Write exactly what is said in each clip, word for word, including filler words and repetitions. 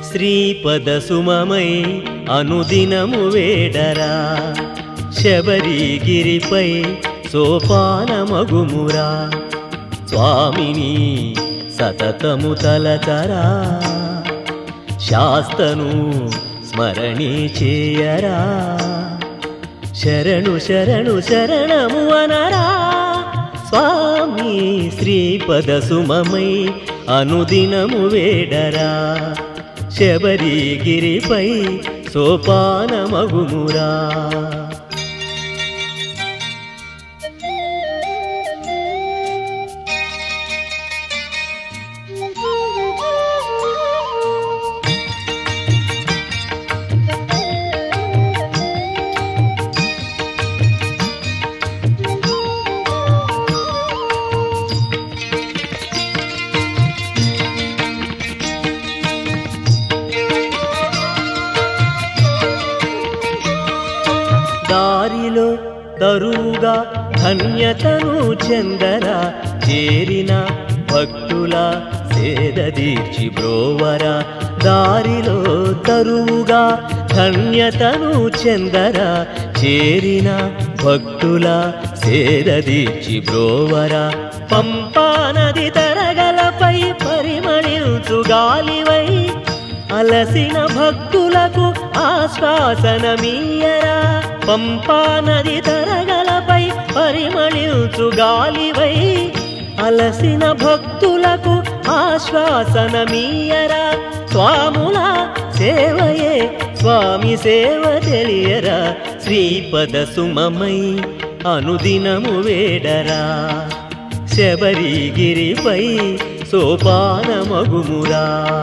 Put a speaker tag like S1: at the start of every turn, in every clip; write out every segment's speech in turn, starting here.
S1: శ్రీపద సుమమై అనుదినము వేడరా శబరిగిరిపై సోపానమగుమురా స్వామిని సతతము తలచరా శాస్తను స్మరణి చేయరా శరణు శరణు శరణము అనరా స్వామి శ్రీపద సుమమై అనుదినము వేడరా శబరిగిరిపై సోపానమగుమురా దారిలో తరువుగా ధన్యతను చెందరా చేరిన భక్తుల సేద తీర్చి బ్రోవరా దారిలో తరువుగా ధన్యతను చెందరా చేరిన భక్తుల సేద తీర్చి బ్రోవరా పంపా నది తరగలపై పరిమళించు గాలివై అలసిన భక్తులకు ఆశ్వాసనమీయరా పంపా నది తరగలపై పరిమళించు గాలివై అలసిన భక్తులకు ఆశ్వాసనమీయరా స్వాముల సేవయే స్వామి సేవ తెలియరా శ్రీపద సుమమై అనుదినము వేడరా శబరిగిరిపై సోపానమగుమురా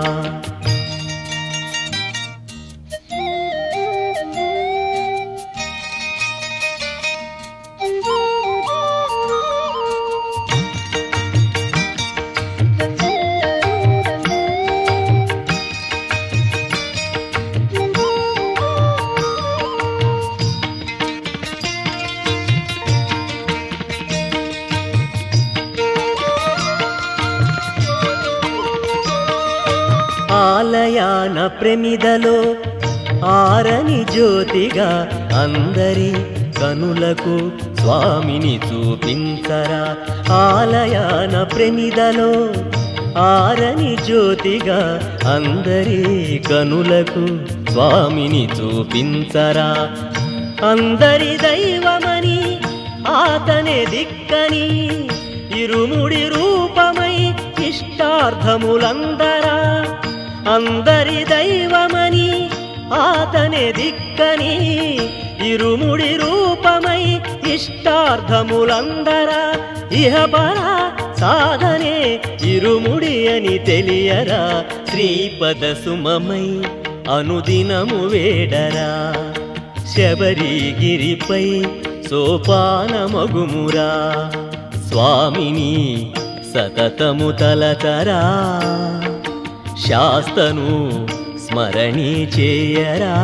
S1: ఆలయాన ప్రమిదలో ఆరని జ్యోతిగా అందరి కనులకు స్వామిని చూపించరా ఆలయాన ప్రమిదలో ఆరని జ్యోతిగా అందరి కనులకు స్వామిని చూపించరా అందరి దైవమని ఆతనే దిక్కని ఇరుముడి రూపమై ఇష్టార్థములందరా అందరి దైవమని ఆతనే దిక్కని ఇరుముడి రూపమై ఇష్టార్థములందరా ఇహపర సాధనే ఇరుముడి అని తెలియరా శ్రీపద సుమమై అనుదినము వేడరా శబరిగిరిపై సోపానమగుమురా స్వామిని సతతము తలచరా శాస్తను స్మరణి చేయరా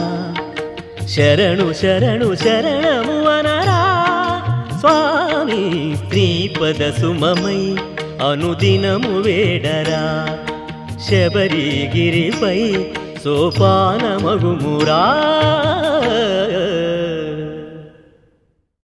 S1: శరణు శరణు శరణము అనరా స్వామి శ్రీపద సుమమై అనుదినము వేడరా శబరిగిరిపై సోపానమగుమురా